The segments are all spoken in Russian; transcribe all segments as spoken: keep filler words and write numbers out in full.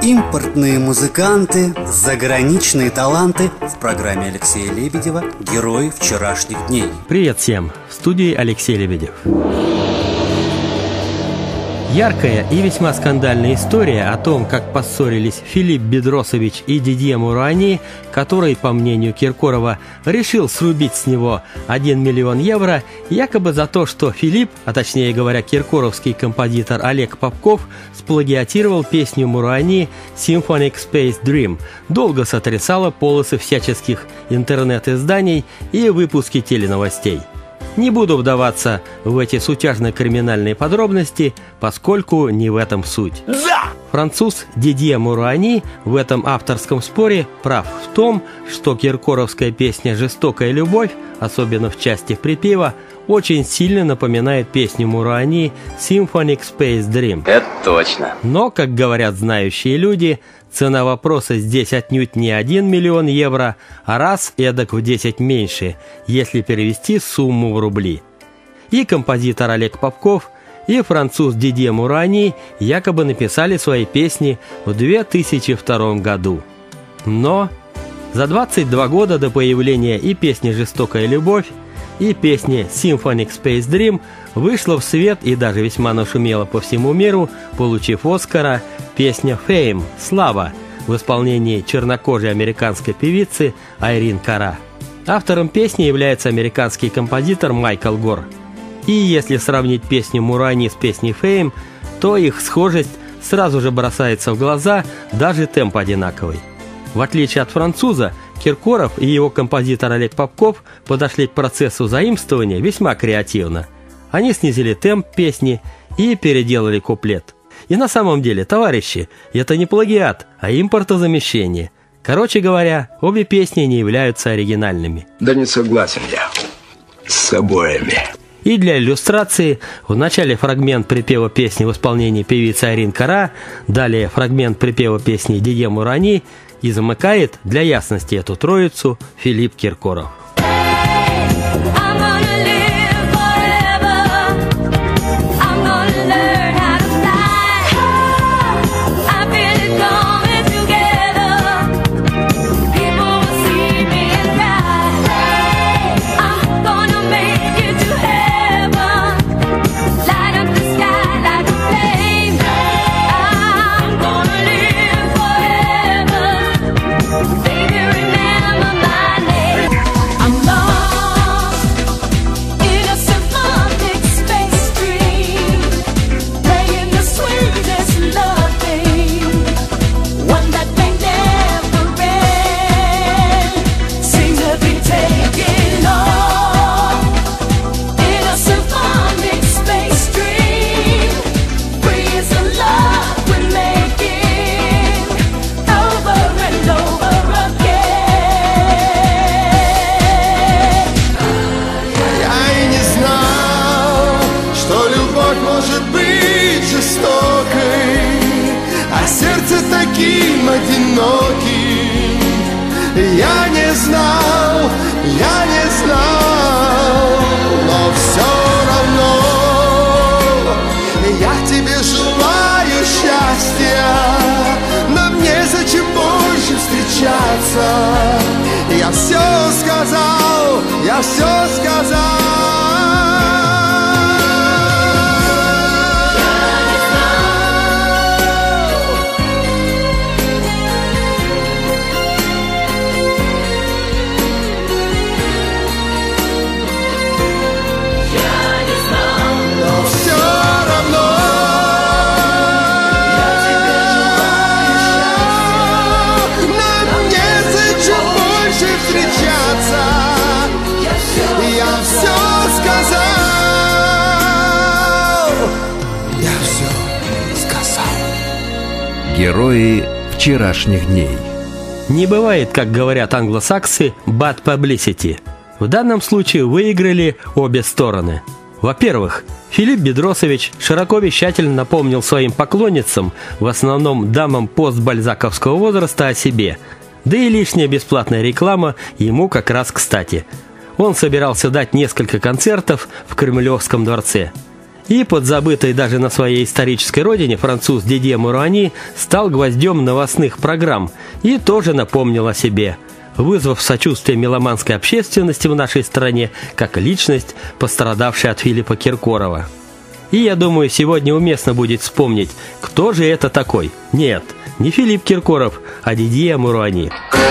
Импортные музыканты, заграничные таланты в программе Алексея Лебедева «Герои вчерашних дней». Привет всем! В студии Алексей Лебедев. Яркая и весьма скандальная история о том, как поссорились Филипп Бедросович и Дидье Мурани, который, по мнению Киркорова, решил срубить с него один миллион евро, якобы за то, что Филипп, а точнее говоря киркоровский композитор Олег Попков, сплагиатировал песню Мурани «Symphonic Space Dream», долго сотрясала полосы всяческих интернет-изданий и выпуски теленовостей. Не буду вдаваться в эти сутяжно-криминальные подробности, поскольку не в этом суть. Француз Дидье Мурани в этом авторском споре прав в том, что киркоровская песня «Жестокая любовь», особенно в части припева, очень сильно напоминает песню Мурани «Symphonic Space Dream». Это точно. Но, как говорят знающие люди, цена вопроса здесь отнюдь не один миллион евро, а раз эдак в десять меньше, если перевести сумму в рубли. И композитор Олег Попков, и француз Дидье Мурани якобы написали свои песни в две тысячи втором году. Но за двадцать два года до появления и песни «Жестокая любовь», и песни «Symphonic Space Dream» вышла в свет и даже весьма нашумела по всему миру, получив Оскара, песня «Fame» – «Слава» в исполнении чернокожей американской певицы Айрин Кара. Автором песни является американский композитор Майкл Гор. И если сравнить песню Мурани с песней «Fame», то их схожесть сразу же бросается в глаза, даже темп одинаковый. В отличие от француза, Киркоров и его композитор Олег Попков подошли к процессу заимствования весьма креативно. Они снизили темп песни и переделали куплет. И на самом деле, товарищи, это не плагиат, а импортозамещение. Короче говоря, обе песни не являются оригинальными. Да не согласен я с обоими. И для иллюстрации в начале фрагмент припева песни в исполнении певицы Айрин Кара, далее фрагмент припева песни Дидье Мурани, и замыкает для ясности эту троицу Филипп Киркоров. Таким одиноким я не знал, я не знал, но все равно я тебе желаю счастья, нам незачем больше встречаться. Я все сказал, я все сказал. Герои вчерашних дней. Не бывает, как говорят англосаксы, bad publicity. В данном случае выиграли обе стороны. Во-первых, Филипп Бедросович широко вещательно напомнил своим поклонницам, в основном дамам постбальзаковского возраста, о себе. Да и лишняя бесплатная реклама ему как раз кстати. Он собирался дать несколько концертов в Кремлевском дворце. И подзабытый даже на своей исторической родине француз Дидье Муруани стал гвоздем новостных программ и тоже напомнил о себе, вызвав сочувствие меломанской общественности в нашей стране как личность, пострадавшая от Филиппа Киркорова. И я думаю, сегодня уместно будет вспомнить, кто же это такой. Нет, не Филипп Киркоров, а Дидье Муруани.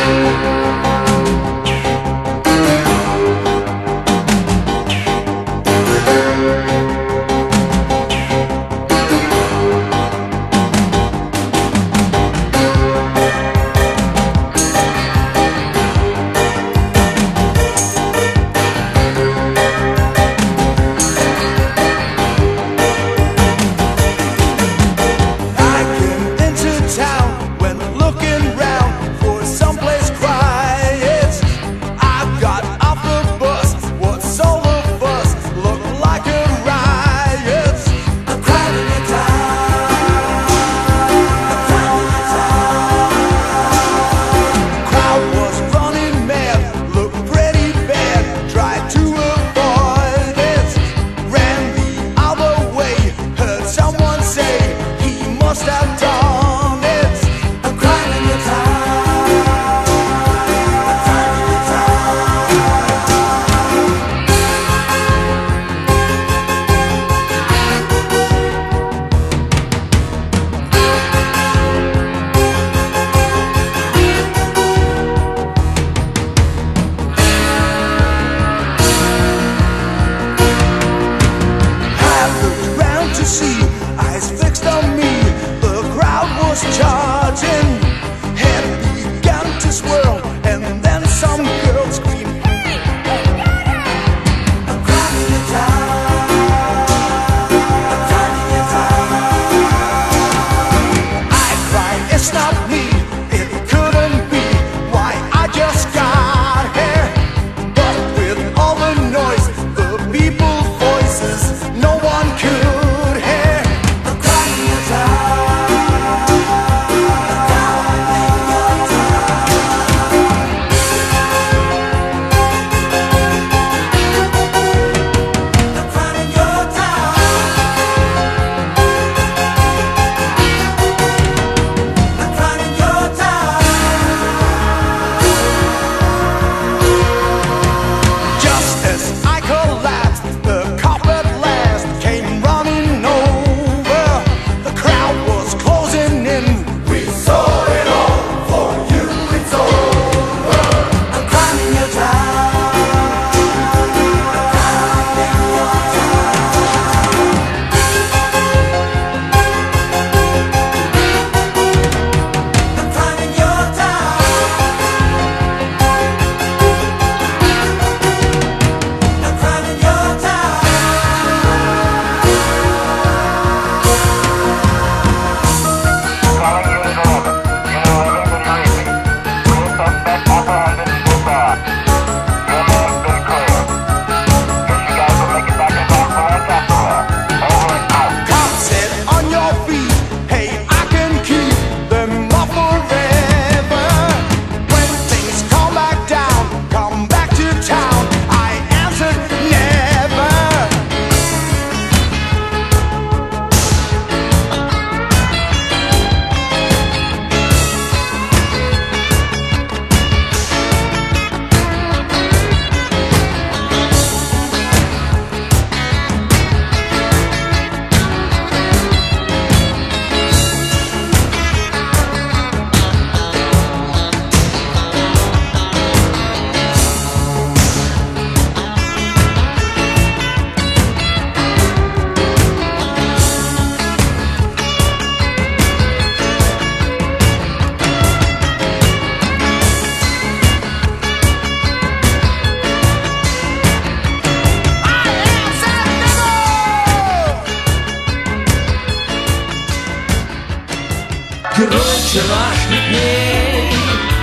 Герой вчерашних дней,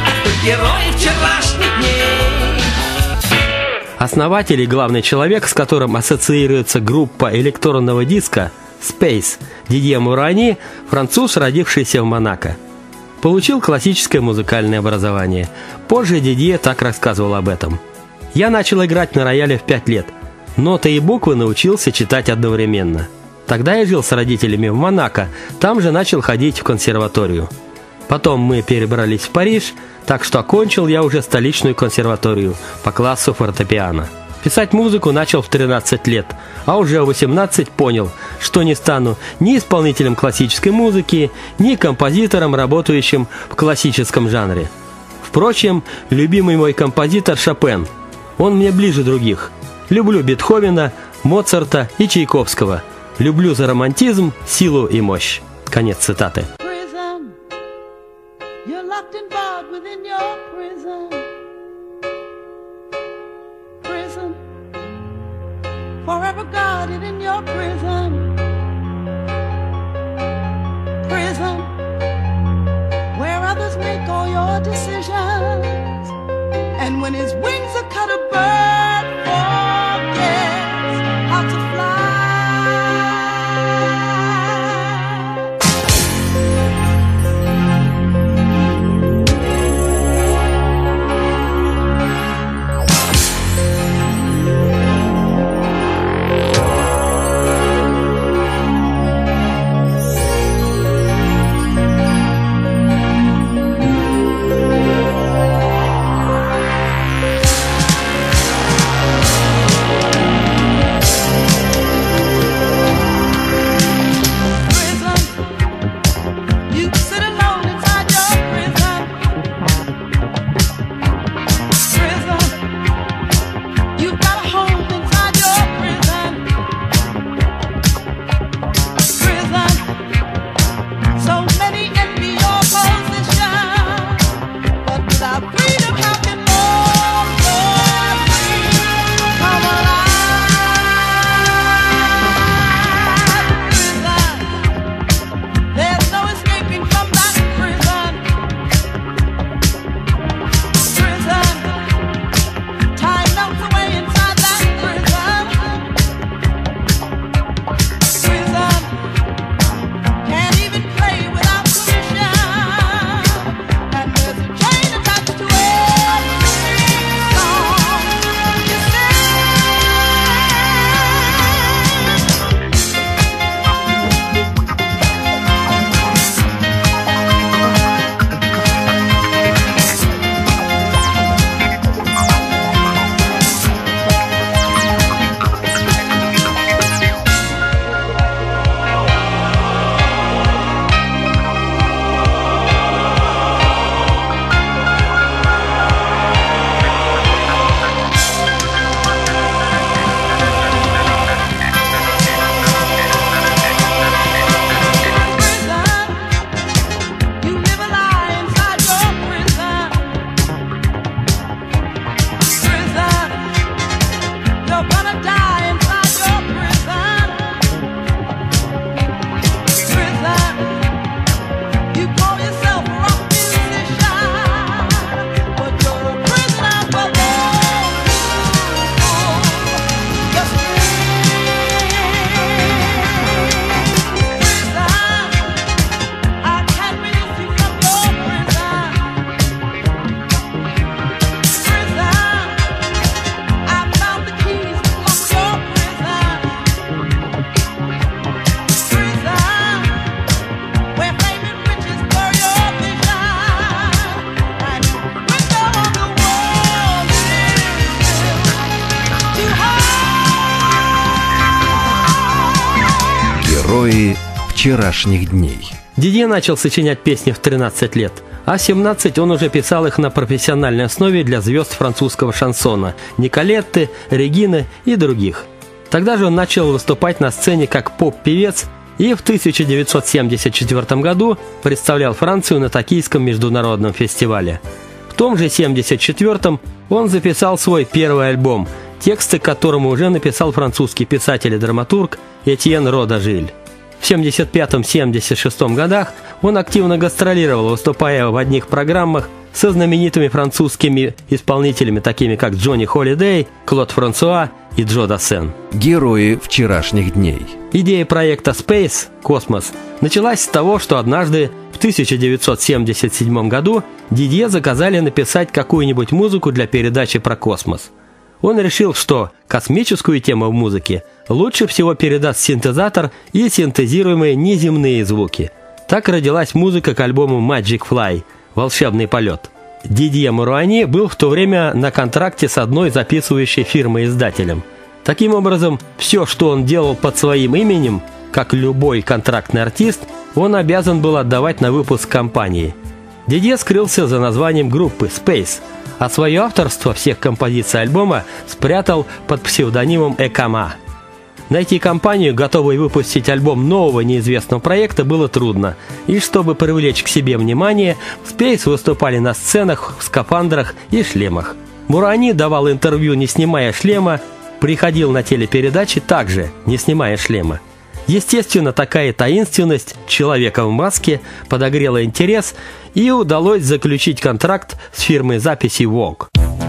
герой вчерашних дней. Основатель и главный человек, с которым ассоциируется группа электронного диска Space, Дидье Муруани, француз, родившийся в Монако. Получил классическое музыкальное образование. Позже Дидье так рассказывал об этом. «Я начал играть на рояле в пять лет. Ноты и буквы научился читать одновременно. Тогда я жил с родителями в Монако, там же начал ходить в консерваторию. Потом мы перебрались в Париж, так что окончил я уже столичную консерваторию по классу фортепиано. Писать музыку начал в тринадцать лет, а уже в восемнадцать понял, что не стану ни исполнителем классической музыки, ни композитором, работающим в классическом жанре. Впрочем, любимый мой композитор Шопен. Он мне ближе других. Люблю Бетховена, Моцарта и Чайковского. Люблю за романтизм, силу и мощь. Конец цитаты. Forever guarded in your prison, prison, where others make all your decisions, and when his wings are cut, a bird forgets how to fly. Герои вчерашних дней. Дидье начал сочинять песни в тринадцать лет, а в семнадцать он уже писал их на профессиональной основе для звезд французского шансона Николетты, Регины и других. Тогда же он начал выступать на сцене как поп-певец и в тысяча девятьсот семьдесят четвёртом году представлял Францию на Токийском международном фестивале. В том же семьдесят четвёртом он записал свой первый альбом, тексты к которому уже написал французский писатель и драматург Этьен Рода-Жиль. В семьдесят пятом — семьдесят шестом годах он активно гастролировал, выступая в одних программах со знаменитыми французскими исполнителями, такими как Джонни Холидей, Клод Франсуа и Джо Дассен. Герои вчерашних дней. Идея проекта Space – Космос началась с того, что однажды в тысяча девятьсот семьдесят седьмом году Дидье заказали написать какую-нибудь музыку для передачи про космос. Он решил, что космическую тему в музыке лучше всего передаст синтезатор и синтезируемые неземные звуки. Так родилась музыка к альбому Magic Fly – «Волшебный полет». Дидье Муруани был в то время на контракте с одной записывающей фирмой-издателем. Таким образом, все, что он делал под своим именем, как любой контрактный артист, он обязан был отдавать на выпуск компании. Дидье скрылся за названием группы Space, а свое авторство всех композиций альбома спрятал под псевдонимом Экама. Найти компанию, готовую выпустить альбом нового неизвестного проекта, было трудно, и чтобы привлечь к себе внимание, Space выступали на сценах в скафандрах и шлемах. Муруани давал интервью, не снимая шлема, приходил на телепередачи также, не снимая шлема. Естественно, такая таинственность человека в маске подогрела интерес, и удалось заключить контракт с фирмой записи Vogue.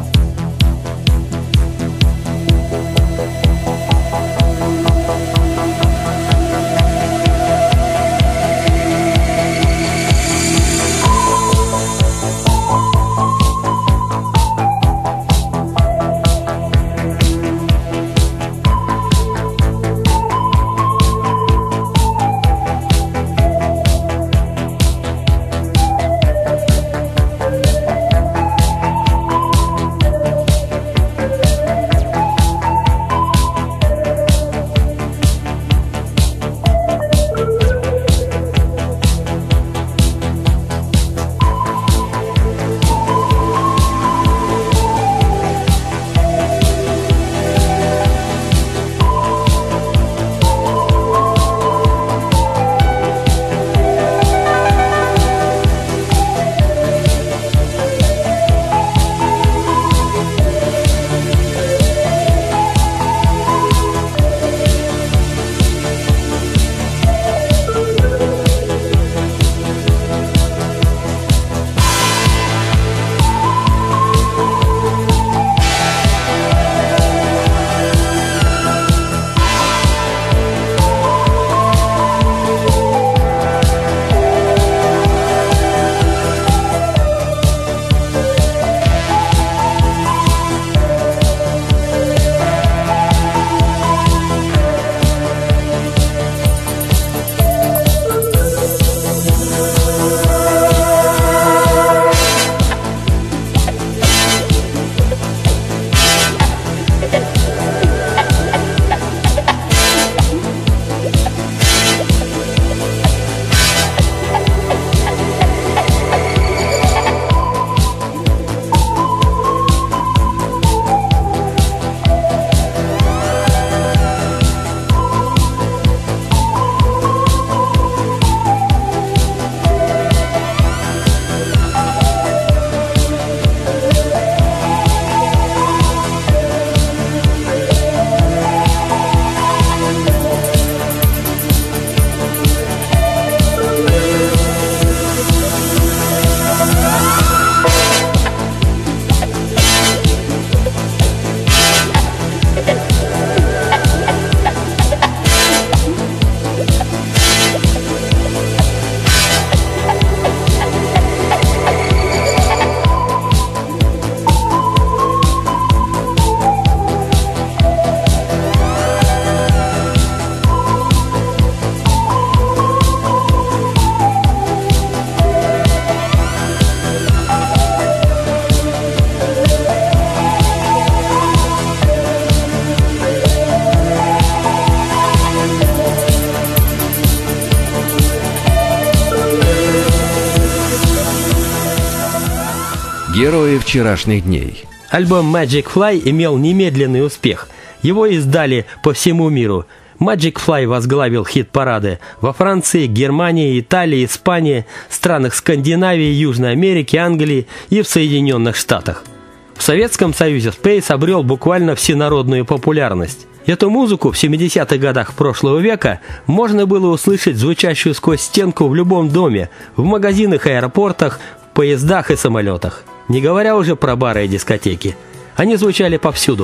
Герои вчерашних дней. Альбом Magic Fly имел немедленный успех. Его издали по всему миру. Magic Fly возглавил хит-парады во Франции, Германии, Италии, Испании, странах Скандинавии, Южной Америки, Англии и в Соединенных Штатах. В Советском Союзе Space обрел буквально всенародную популярность. Эту музыку в семидесятых годах прошлого века можно было услышать, звучащую сквозь стенку в любом доме, в магазинах и аэропортах, в поездах и самолетах. Не говоря уже про бары и дискотеки. Они звучали повсюду.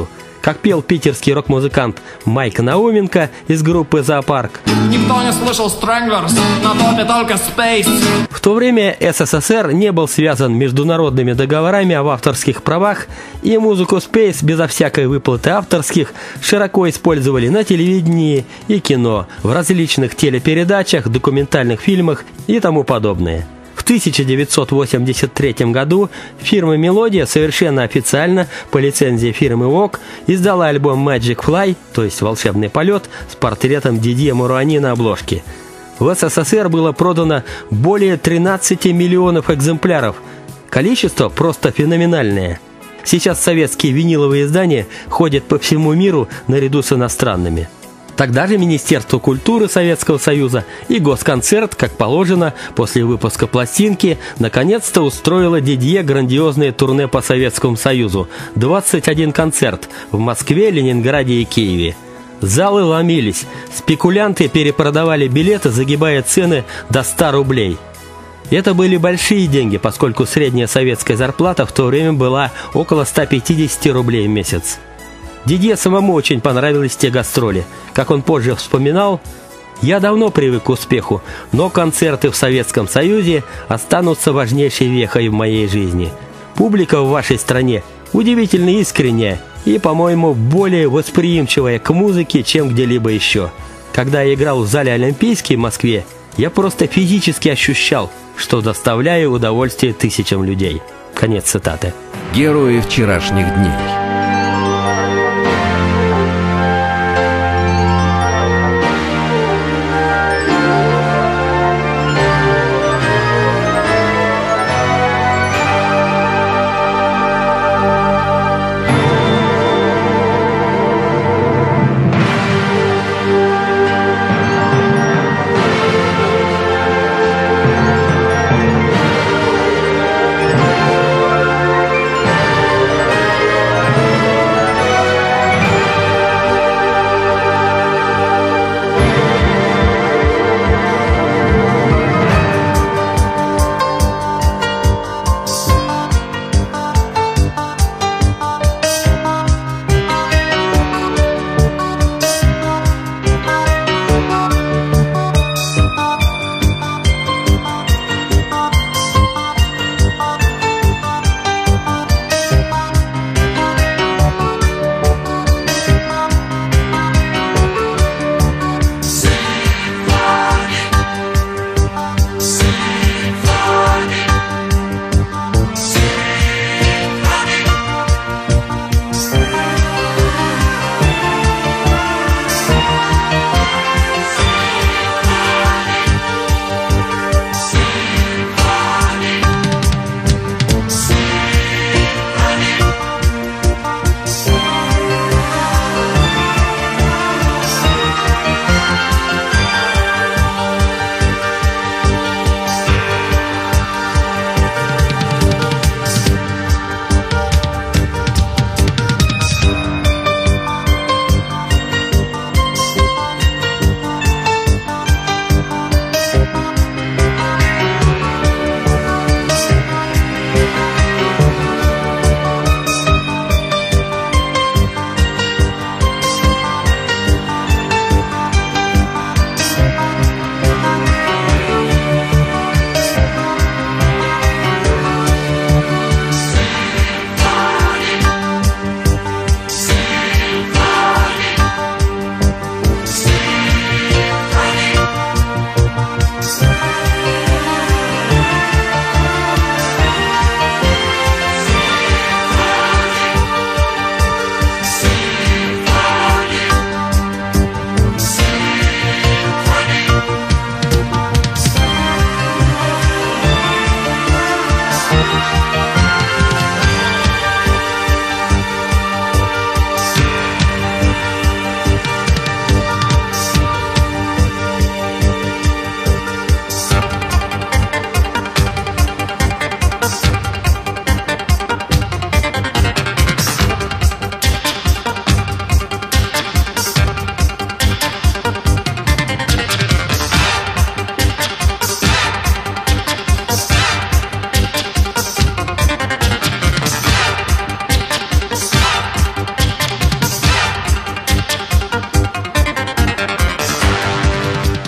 как пел питерский рок-музыкант Майк Науменко из группы «Зоопарк». Никто не слышал Stranglers, на топе только Space. В то время СССР не был связан международными договорами об авторских правах, и музыку Space безо всякой выплаты авторских широко использовали на телевидении и кино, в различных телепередачах, документальных фильмах и тому подобное. В тысяча девятьсот восемьдесят третьем году фирма «Мелодия» совершенно официально по лицензии фирмы «Вок» издала альбом «Magic Fly», то есть «Волшебный полет», с портретом Дидье Муруани на обложке. В СССР было продано более тринадцати миллионов экземпляров. Количество просто феноменальное. Сейчас советские виниловые издания ходят по всему миру наряду с иностранными. Тогда же Министерство культуры Советского Союза и Госконцерт, как положено, после выпуска пластинки, наконец-то устроило Дидье грандиозное турне по Советскому Союзу. двадцать один концерт в Москве, Ленинграде и Киеве. Залы ломились, спекулянты перепродавали билеты, загибая цены до ста рублей. Это были большие деньги, поскольку средняя советская зарплата в то время была около ста пятидесяти рублей в месяц. Дидье самому очень понравились те гастроли. Как он позже вспоминал: «Я давно привык к успеху, но концерты в Советском Союзе останутся важнейшей вехой в моей жизни. Публика в вашей стране удивительно искренняя и, по-моему, более восприимчивая к музыке, чем где-либо еще. Когда я играл в зале Олимпийский в Москве, я просто физически ощущал, что доставляю удовольствие тысячам людей». Конец цитаты. Герои вчерашних дней.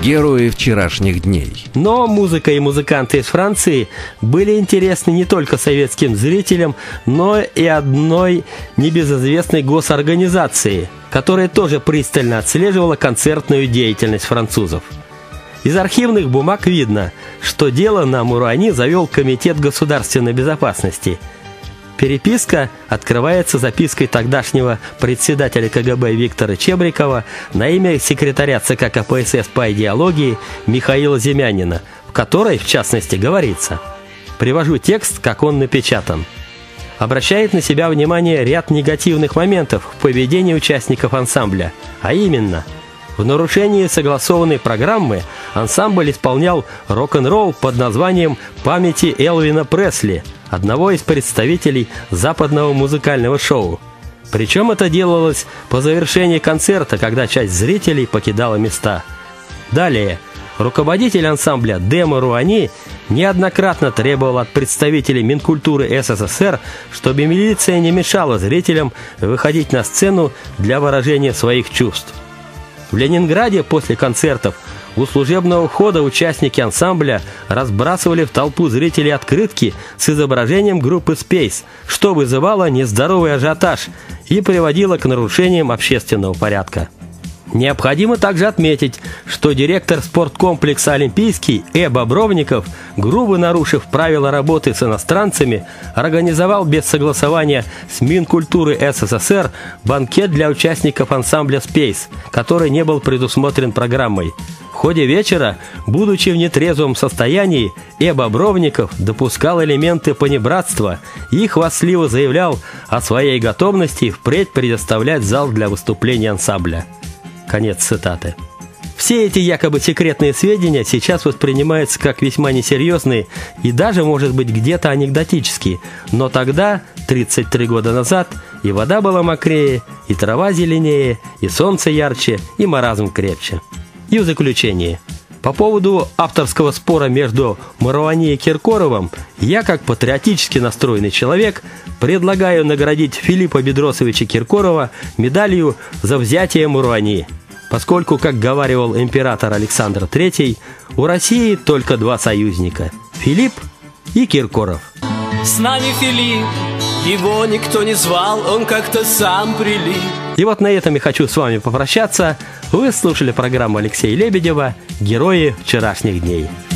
Герои вчерашних дней. Но музыка и музыканты из Франции были интересны не только советским зрителям, но и одной небезызвестной госорганизации, которая тоже пристально отслеживала концертную деятельность французов. Из архивных бумаг видно, что дело на Муруани завел Комитет государственной безопасности. Переписка открывается запиской тогдашнего председателя ка гэ бэ Виктора Чебрикова на имя секретаря цэ ка ка пэ эс эс по идеологии Михаила Земянина, в которой, в частности, говорится. Привожу текст, как он напечатан. Обращает на себя внимание ряд негативных моментов в поведении участников ансамбля, а именно – в нарушении согласованной программы ансамбль исполнял рок-н-ролл под названием «Памяти Элвина Пресли», одного из представителей западного музыкального шоу. Причем это делалось по завершении концерта, когда часть зрителей покидала места. Далее. Руководитель ансамбля Де Муруани неоднократно требовал от представителей Минкультуры эс эс эс эр, чтобы милиция не мешала зрителям выходить на сцену для выражения своих чувств. В Ленинграде после концертов у служебного входа участники ансамбля разбрасывали в толпу зрителей открытки с изображением группы Space, что вызывало нездоровый ажиотаж и приводило к нарушениям общественного порядка. Необходимо также отметить, что директор спорткомплекса «Олимпийский» Э. Бобровников, грубо нарушив правила работы с иностранцами, организовал без согласования с Минкультуры эс эс эс эр банкет для участников ансамбля «Space», который не был предусмотрен программой. В ходе вечера, будучи в нетрезвом состоянии, Э. Бобровников допускал элементы понебратства и хвастливо заявлял о своей готовности впредь предоставлять зал для выступления ансамбля. Конец цитаты. Все эти якобы секретные сведения сейчас воспринимаются как весьма несерьезные и даже, может быть, где-то анекдотические. Но тогда, тридцать три года назад, и вода была мокрее, и трава зеленее, и солнце ярче, и маразм крепче. И в заключение. По поводу авторского спора между Муруани и Киркоровым, я, как патриотически настроенный человек, предлагаю наградить Филиппа Бедросовича Киркорова медалью за взятие Муруани, поскольку, как говаривал император Александр Третий, у России только два союзника – Филипп и Киркоров. С нами Филипп, его никто не звал, он как-то сам прилип. И вот на этом я хочу с вами попрощаться. Вы слушали программу Алексея Лебедева «Герои вчерашних дней».